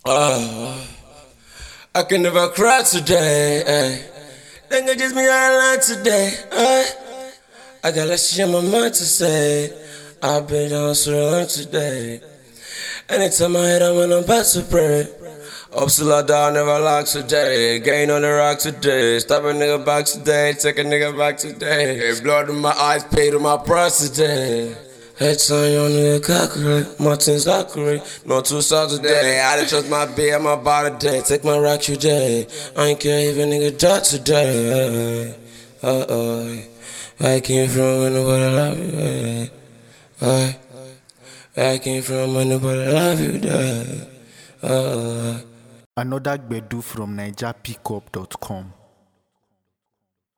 Oh, I can never cry today. Think it just me out today. I got less shit on my mind to say. I've been on so today. Anytime I hit, I'm when I'm about to pray. Up till I die, never lock today. Gain on the rock today. Stop a nigga back today. Take a nigga back today. Blood in my eyes, paid to my price today. Head time, young nigga calculate. My things accurate. No 2 songs today. I done trust my beat, I'm about today. Take my rock today. I ain't care if a nigga die today. I came from when nobody love you. I came from when nobody love you. Another Gbedu from NigerPickup.com.